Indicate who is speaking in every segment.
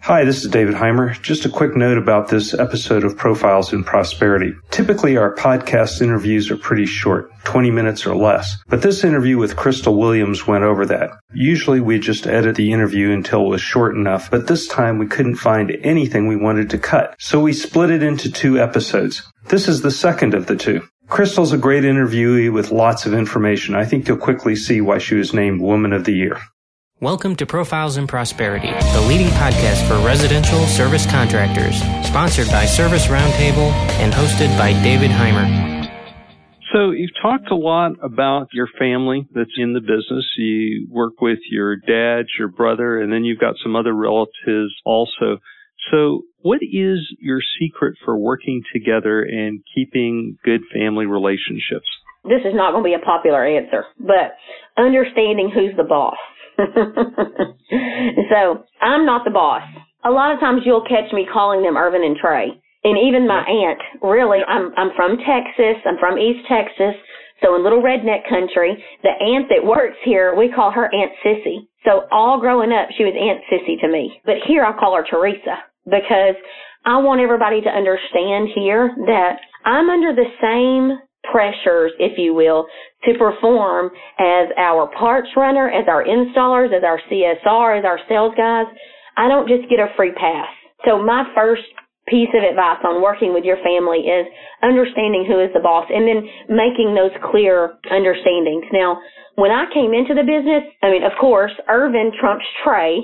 Speaker 1: Hi, this is David Heimer. Just a quick note about this episode of Profiles in Prosperity. Typically, our podcast interviews are pretty short, 20 minutes or less. But this interview with Crystal Williams went over that. Usually, we just edit the interview until it was short enough, but this time we couldn't find anything we wanted to cut. So we split it into 2 episodes. This is the second of the 2. Crystal's a great interviewee with lots of information. I think you'll quickly see why she was named Woman of the Year.
Speaker 2: Welcome to Profiles in Prosperity, the leading podcast for residential service contractors, sponsored by Service Roundtable and hosted by David Heimer.
Speaker 1: So you've talked a lot about your family that's in the business. You work with your dad, your brother, and then you've got some other relatives also. So what is your secret for working together and keeping good family relationships?
Speaker 3: This is not going to be a popular answer, but understanding who's the boss. So I'm not the boss. A lot of times you'll catch me calling them Irvin and Trey. And even my aunt, really, I'm from Texas. I'm from East Texas. So in little redneck country, the aunt that works here, we call her Aunt Sissy. So all growing up, she was Aunt Sissy to me. But here I call her Teresa because I want everybody to understand here that I'm under the same pressures, if you will, to perform as our parts runner, as our installers, as our CSR, as our sales guys. I don't just get a free pass. So my first piece of advice on working with your family is understanding who is the boss and then making those clear understandings. Now, when I came into the business, I mean, of course, Irvin trumps Trey,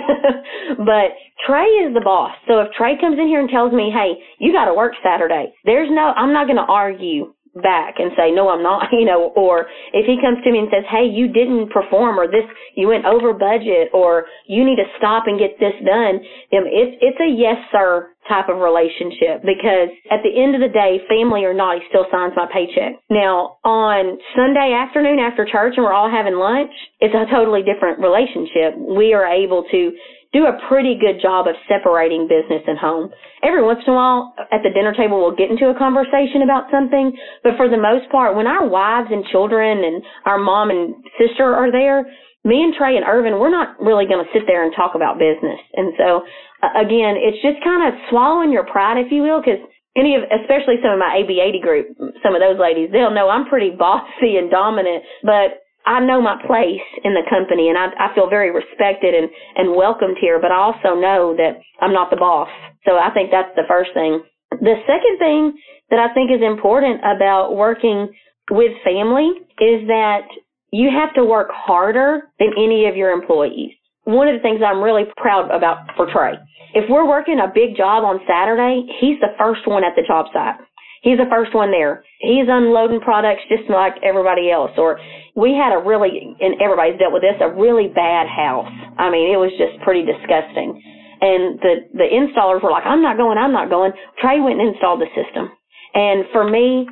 Speaker 3: but Trey is the boss. So if Trey comes in here and tells me, hey, you got to work Saturday, I'm not going to argue back and say, no, I'm not, or if he comes to me and says, hey, you didn't perform, or this, you went over budget, or you need to stop and get this done, it's a yes, sir type of relationship, because at the end of the day, family or not, he still signs my paycheck. Now, on Sunday afternoon after church and we're all having lunch, it's a totally different relationship. We are able to do a pretty good job of separating business and home. Every once in a while, at the dinner table, we'll get into a conversation about something, but for the most part, when our wives and children and our mom and sister are there, me and Trey and Irvin, we're not really going to sit there and talk about business. And so, again, it's just kind of swallowing your pride, if you will, because especially some of my AB80 group, some of those ladies, they'll know I'm pretty bossy and dominant, but I know my place in the company, and I feel very respected and welcomed here, but I also know that I'm not the boss. So I think that's the first thing. The second thing that I think is important about working with family is that you have to work harder than any of your employees. One of the things I'm really proud about for Trey, if we're working a big job on Saturday, he's the first one at the job site. He's the first one there. He's unloading products just like everybody else. Or we had and everybody's dealt with this, a really bad house. I mean, it was just pretty disgusting. And the installers were like, I'm not going. Trey went and installed the system. And for me,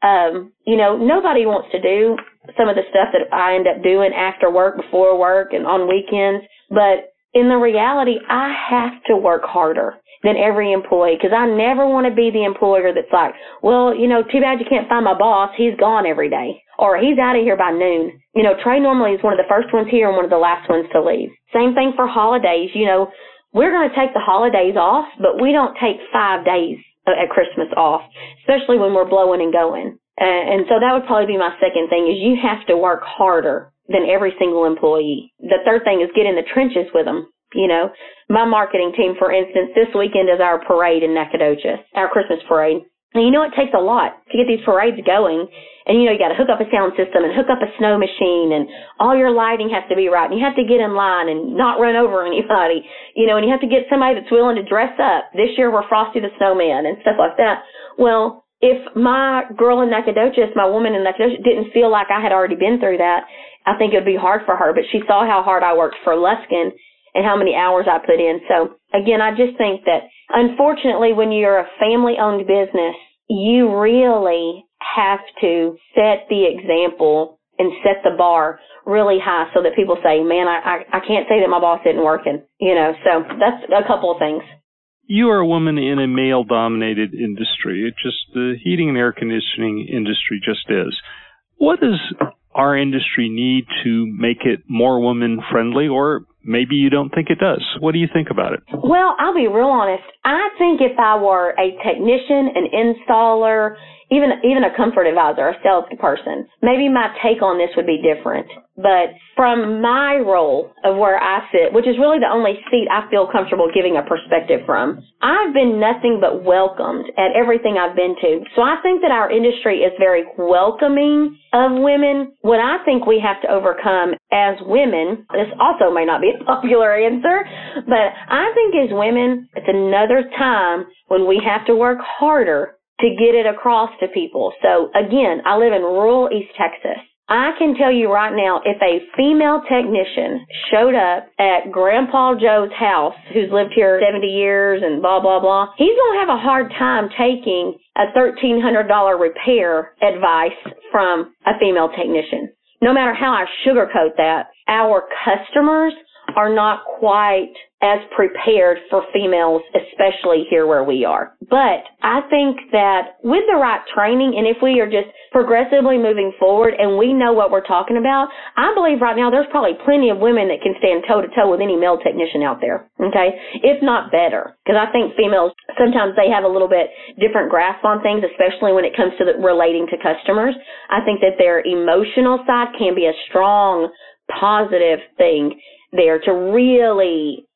Speaker 3: nobody wants to do some of the stuff that I end up doing after work, before work, and on weekends. But in the reality, I have to work harder than every employee, because I never want to be the employer that's like, well, too bad you can't find my boss. He's gone every day, or he's out of here by noon. Trey normally is one of the first ones here and one of the last ones to leave. Same thing for holidays. We're going to take the holidays off, but we don't take 5 days at Christmas off, especially when we're blowing and going. And so that would probably be my second thing, is you have to work harder than every single employee. The third thing is get in the trenches with them. My marketing team, for instance, this weekend is our parade in Nacogdoches, our Christmas parade. And it takes a lot to get these parades going. And, you got to hook up a sound system and hook up a snow machine, and all your lighting has to be right. And you have to get in line and not run over anybody, and you have to get somebody that's willing to dress up. This year we're Frosty the Snowman and stuff like that. Well, if my girl in Nacogdoches, my woman in Nacogdoches, didn't feel like I had already been through that, I think it would be hard for her. But she saw how hard I worked for Luskin and how many hours I put in. So, again, I just think that, unfortunately, when you're a family-owned business, you really have to set the example and set the bar really high so that people say, man, I can't say that my boss isn't working. So that's a couple of things.
Speaker 1: You are a woman in a male-dominated industry. The heating and air conditioning industry just is. What does our industry need to make it more woman-friendly, or maybe you don't think it does. What do you think about it?
Speaker 3: Well, I'll be real honest. I think if I were a technician, an installer, even a comfort advisor, a salesperson, maybe my take on this would be different. But from my role of where I sit, which is really the only seat I feel comfortable giving a perspective from, I've been nothing but welcomed at everything I've been to. So I think that our industry is very welcoming of women. What I think we have to overcome as women, this also may not be a popular answer, but I think as women, it's another time when we have to work harder to get it across to people. So again, I live in rural East Texas. I can tell you right now, if a female technician showed up at Grandpa Joe's house, who's lived here 70 years and blah, blah, blah, he's going to have a hard time taking a $1,300 repair advice from a female technician. No matter how I sugarcoat that, our customers are not quite as prepared for females, especially here where we are. But I think that with the right training, and if we are just progressively moving forward and we know what we're talking about, I believe right now there's probably plenty of women that can stand toe-to-toe with any male technician out there, okay? If not better. Because I think females, sometimes they have a little bit different grasp on things, especially when it comes to relating to customers. I think that their emotional side can be a strong, positive thing there to really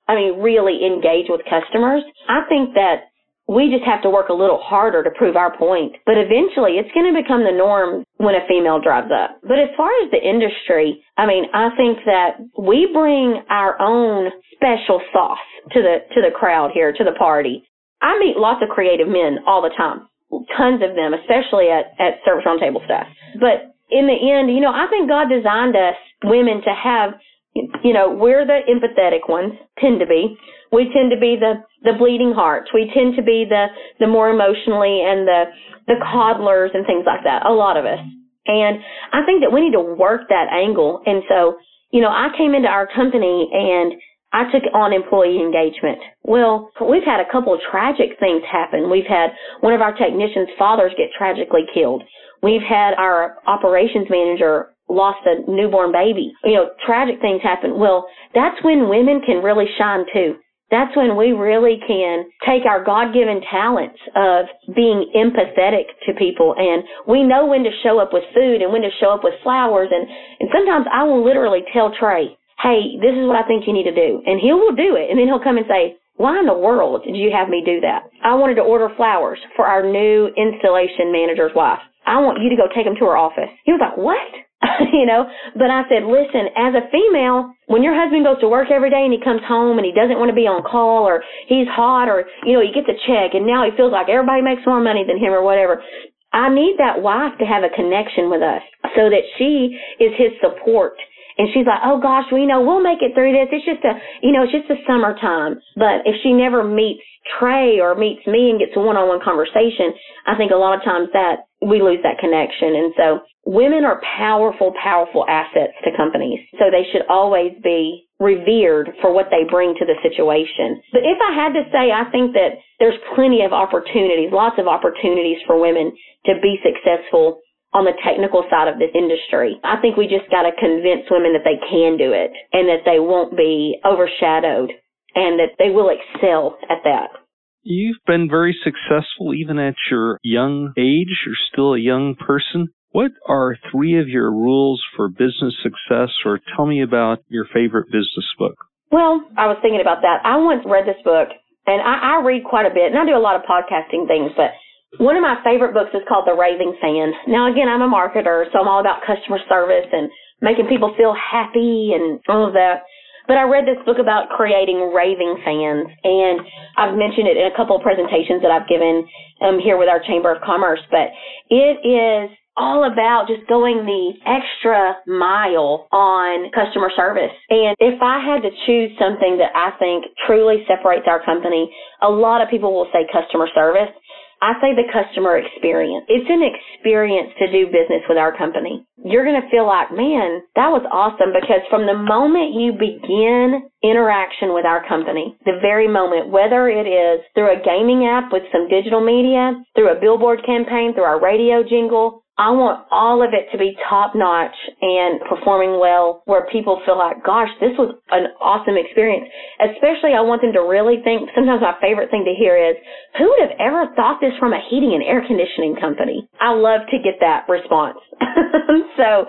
Speaker 3: engage with customers. I think that we just have to work a little harder to prove our point. But eventually, it's going to become the norm when a female drives up. But as far as the industry, I think that we bring our own special sauce to the crowd here, to the party. I meet lots of creative men all the time, tons of them, especially at Service Roundtable staff. But in the end, I think God designed us women to have, we're the empathetic ones, tend to be. We tend to be the bleeding hearts. We tend to be the more emotionally and the coddlers and things like that, a lot of us. And I think that we need to work that angle. And so, I came into our company and I took on employee engagement. Well, we've had a couple of tragic things happen. We've had one of our technicians' fathers get tragically killed. We've had our operations manager lost a newborn baby. Tragic things happen. Well, that's when women can really shine too. That's when we really can take our God-given talents of being empathetic to people, and we know when to show up with food and when to show up with flowers, and sometimes I will literally tell Trey, hey, this is what I think you need to do, and he will do it, and then he'll come and say, why in the world did you have me do that? I wanted to order flowers for our new installation manager's wife. I want you to go take them to her office. He was like, what? But I said, listen, as a female, when your husband goes to work every day and he comes home and he doesn't want to be on call, or he's hot, or, he gets a check and now he feels like everybody makes more money than him or whatever, I need that wife to have a connection with us so that she is his support. And she's like, oh gosh, we'll make it through this. It's just it's just the summertime. But if she never meets Trey or meets me and gets a one-on-one conversation, I think a lot of times that we lose that connection. And so women are powerful, powerful assets to companies. So they should always be revered for what they bring to the situation. But if I had to say, I think that there's plenty of opportunities, lots of opportunities for women to be successful on the technical side of this industry. I think we just got to convince women that they can do it and that they won't be overshadowed and that they will excel at that.
Speaker 1: You've been very successful even at your young age. You're still a young person. What are 3 of your rules for business success, or tell me about your favorite business book?
Speaker 3: Well, I was thinking about that. I once read this book, and I read quite a bit, and I do a lot of podcasting things, but one of my favorite books is called The Raving Fan. Now, again, I'm a marketer, so I'm all about customer service and making people feel happy and all of that. But I read this book about creating raving fans, and I've mentioned it in a couple of presentations that I've given here with our Chamber of Commerce. But it is all about just going the extra mile on customer service. And if I had to choose something that I think truly separates our company, a lot of people will say customer service. I say the customer experience. It's an experience to do business with our company. You're going to feel like, man, that was awesome, because from the moment you begin interaction with our company, the very moment, whether it is through a gaming app with some digital media, through a billboard campaign, through our radio jingle, I want all of it to be top-notch and performing well where people feel like, gosh, this was an awesome experience. Especially I want them to really think, sometimes my favorite thing to hear is, who would have ever thought this from a heating and air conditioning company? I love to get that response. So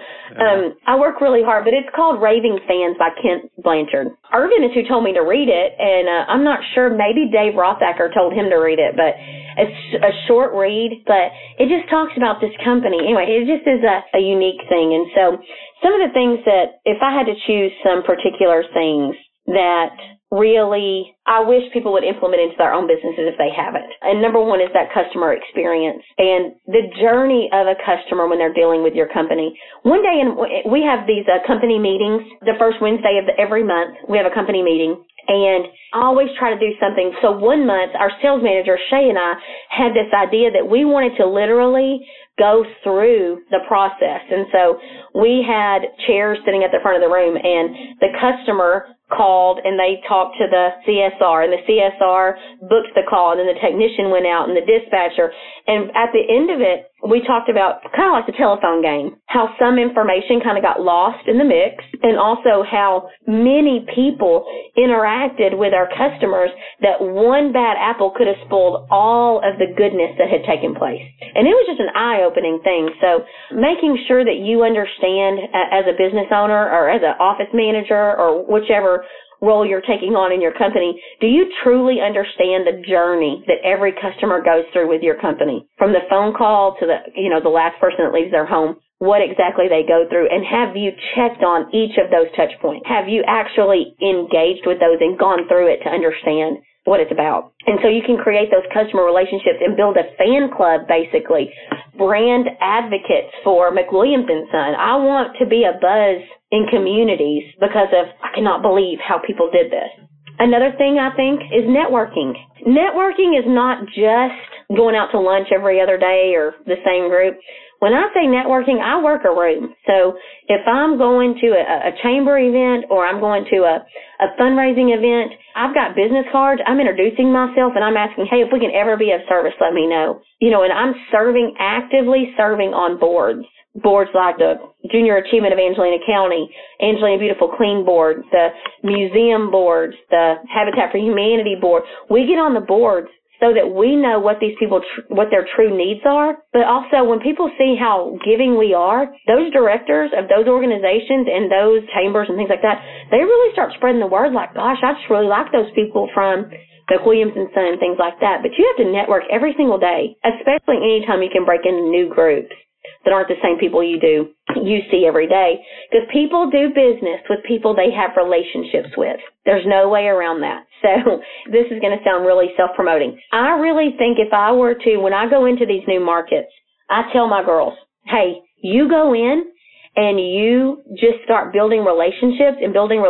Speaker 3: I work really hard, but it's called Raving Fans by Kent Blanchard. Irvin is who told me to read it, and I'm not sure, maybe Dave Rothacker told him to read it, but it's a short read, but it just talks about this company. Anyway, it just is a unique thing. And so some of the things that, if I had to choose some particular things that really I wish people would implement into their own businesses if they haven't. And number one is that customer experience and the journey of a customer when they're dealing with your company. One day, we have these company meetings, the first Wednesday of every month, we have a company meeting. And I always try to do something. So one month, our sales manager, Shay, and I had this idea that we wanted to literally go through the process. And so we had chairs sitting at the front of the room, and the customer called and they talked to the CSR, and the CSR booked the call, and then the technician went out and the dispatcher. And at the end of it, we talked about kind of like the telephone game, how some information kind of got lost in the mix, and also how many people interacted with our customers that one bad apple could have spoiled all of the goodness that had taken place. And it was just an eye-opening thing. So making sure that you understand as a business owner or as an office manager or whichever role you're taking on in your company, do you truly understand the journey that every customer goes through with your company? From the phone call to the last person that leaves their home, what exactly they go through, and have you checked on each of those touch points? Have you actually engaged with those and gone through it to understand what it's about? And so you can create those customer relationships and build a fan club, basically, brand advocates for McWilliams & Son. I want to be a buzz in communities because of, I cannot believe how people did this. Another thing I think is networking. Networking is not just going out to lunch every other day or the same group. When I say networking, I work a room. So if I'm going to a chamber event or I'm going to a fundraising event, I've got business cards. I'm introducing myself and I'm asking, hey, if we can ever be of service, let me know. And I'm actively serving on boards. Boards like the Junior Achievement of Angelina County, Angelina Beautiful Clean Board, the museum boards, the Habitat for Humanity board. We get on the boards so that we know what these people, what their true needs are. But also when people see how giving we are, those directors of those organizations and those chambers and things like that, they really start spreading the word like, gosh, I just really like those people from McWilliams & Son, things like that. But you have to network every single day, especially anytime you can break into new groups that aren't the same people you see every day. Because people do business with people they have relationships with. There's no way around that. So this is going to sound really self-promoting. I really think if I were to, when I go into these new markets, I tell my girls, hey, you go in and you just start building relationships,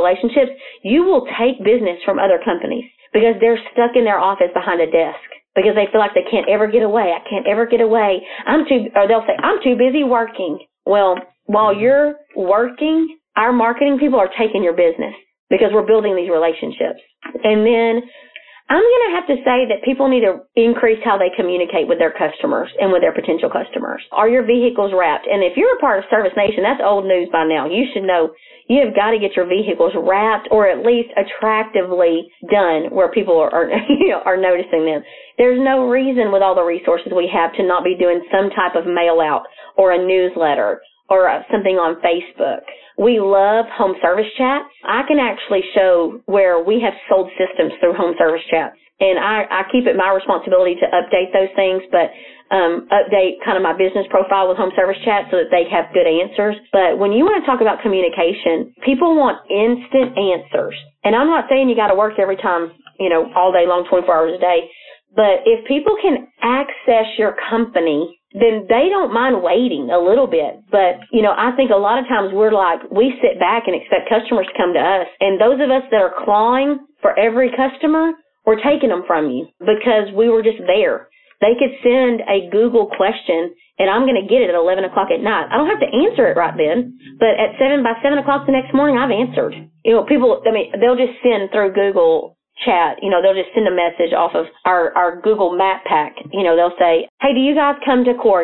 Speaker 3: you will take business from other companies because they're stuck in their office behind a desk. Because they feel like they can't ever get away. I can't ever get away. They'll say, I'm too busy working. Well, while you're working, our marketing people are taking your business because we're building these relationships. And then I'm going to have to say that people need to increase how they communicate with their customers and with their potential customers. Are your vehicles wrapped? And if you're a part of Service Nation, that's old news by now. You should know you have got to get your vehicles wrapped or at least attractively done where people are noticing them. There's no reason with all the resources we have to not be doing some type of mail out or a newsletter or something on Facebook. We love home service chats. I can actually show where we have sold systems through home service chats. And I keep it my responsibility to update those things, but update kind of my business profile with home service chat so that they have good answers. But when you want to talk about communication, people want instant answers. And I'm not saying you got to work every time, all day long, 24 hours a day. But if people can access your company, then they don't mind waiting a little bit. But, I think a lot of times we sit back and expect customers to come to us. And those of us that are clawing for every customer, we're taking them from you because we were just there. They could send a Google question and I'm going to get it at 11 o'clock at night. I don't have to answer it right then, but by 7 o'clock the next morning, I've answered. People, they'll just send through Google chat, they'll just send a message off of our Google Map pack. They'll say, hey, do you guys come to Corrigan?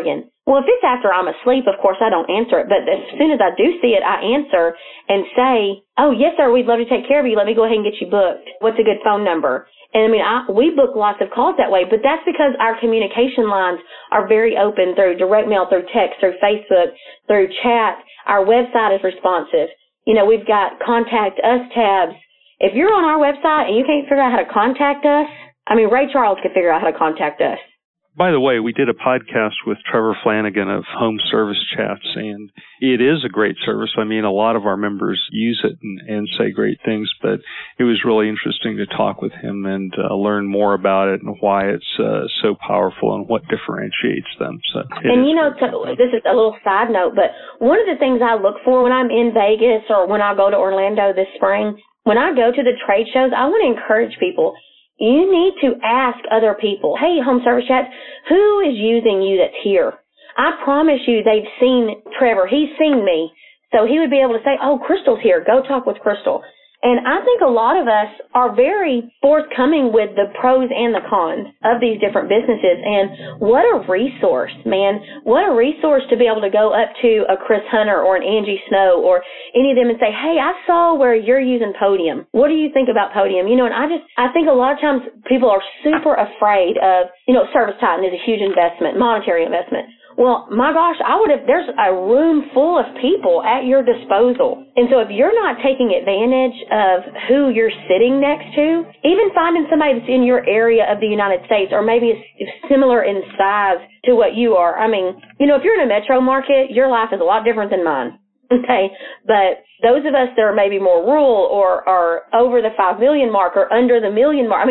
Speaker 3: Well, if it's after I'm asleep, of course I don't answer it. But as soon as I do see it, I answer and say, oh, yes, sir, we'd love to take care of you. Let me go ahead and get you booked. What's a good phone number? And, we book lots of calls that way, but that's because our communication lines are very open through direct mail, through text, through Facebook, through chat. Our website is responsive. We've got contact us tabs. If you're on our website and you can't figure out how to contact us, Ray Charles could figure out how to contact us.
Speaker 1: By the way, we did a podcast with Trevor Flanagan of Home Service Chats, and it is a great service. A lot of our members use it and say great things, but it was really interesting to talk with him and learn more about it and why it's so powerful and what differentiates them.
Speaker 3: This is a little side note, but one of the things I look for when I'm in Vegas or when I go to Orlando this spring, when I go to the trade shows, I want to encourage people. You need to ask other people, hey, Home Service Chats, who is using you that's here? I promise you they've seen Trevor. He's seen me. So he would be able to say, oh, Crystal's here. Go talk with Crystal. And I think a lot of us are very forthcoming with the pros and the cons of these different businesses. And what a resource, man. What a resource to be able to go up to a Chris Hunter or an Angie Snow or any of them and say, hey, I saw where you're using Podium. What do you think about Podium? And I think a lot of times people are super afraid of, ServiceTitan is a huge investment, monetary investment. Well, my gosh, there's a room full of people at your disposal. And so if you're not taking advantage of who you're sitting next to, even finding somebody that's in your area of the United States or maybe is similar in size to what you are. If you're in a metro market, your life is a lot different than mine. Okay. But those of us that are maybe more rural or are over the 5 million mark or under the million mark,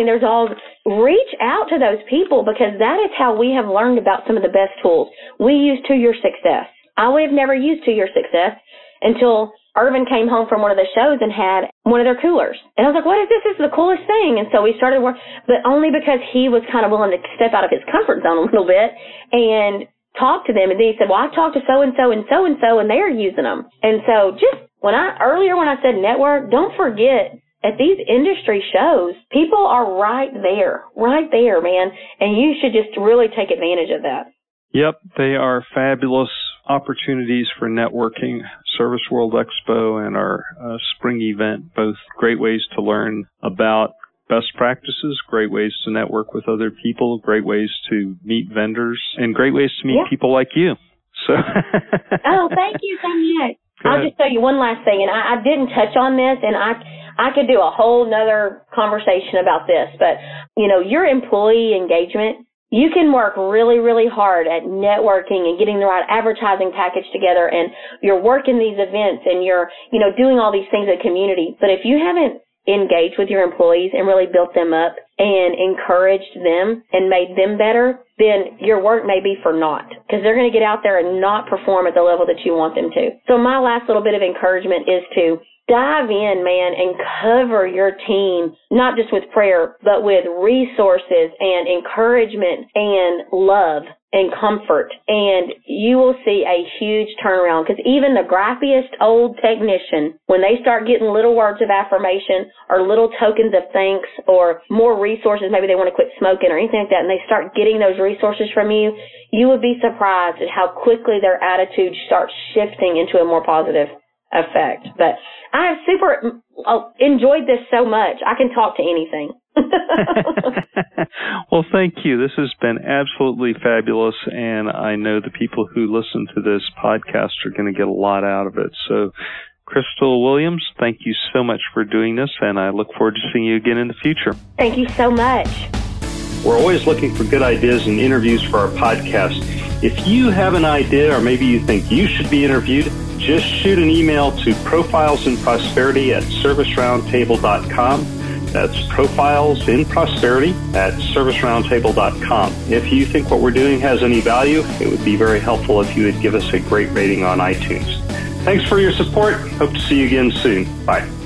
Speaker 3: reach out to those people because that is how we have learned about some of the best tools. We use To Your Success. I would have never used To Your Success until Irvin came home from one of the shows and had one of their coolers. And I was like, what is this? This is the coolest thing. And so we started working, but only because he was kind of willing to step out of his comfort zone a little bit and talk to them. And then he said, well, I talked to so-and-so and so-and-so and they're using them. And so when I said network, don't forget at these industry shows, people are right there, man. And you should just really take advantage of that.
Speaker 1: Yep, they are fabulous opportunities for networking. Service World Expo and our spring event, both great ways to learn about best practices, great ways to network with other people, great ways to meet vendors, and great ways to meet people like you. So.
Speaker 3: Oh, thank you so much. I'll just tell you one last thing, and I didn't touch on this, and I could do a whole nother conversation about this, but, your employee engagement, you can work really, really hard at networking and getting the right advertising package together, and you're working these events, and you're, doing all these things in the community. But if you haven't engaged with your employees and really built them up and encouraged them and made them better, then your work may be for naught because they're going to get out there and not perform at the level that you want them to. So my last little bit of encouragement is to dive in, man, and cover your team, not just with prayer, but with resources and encouragement and love and comfort. And you will see a huge turnaround because even the grappiest old technician, when they start getting little words of affirmation or little tokens of thanks or more resources, maybe they want to quit smoking or anything like that, and they start getting those resources from you, you would be surprised at how quickly their attitude starts shifting into a more positive effect. But I have super enjoyed this so much. I can talk to anything.
Speaker 1: Well, thank you. This has been absolutely fabulous, and I know the people who listen to this podcast are going to get a lot out of it. So, Crystal Williams, thank you so much for doing this, and I look forward to seeing you again in the future.
Speaker 3: Thank you so much.
Speaker 1: We're always looking for good ideas and interviews for our podcast. If you have an idea or maybe you think you should be interviewed, just shoot an email to profilesinprosperity@serviceroundtable.com. That's profilesinprosperity@serviceroundtable.com. If you think what we're doing has any value, it would be very helpful if you would give us a great rating on iTunes. Thanks for your support. Hope to see you again soon. Bye.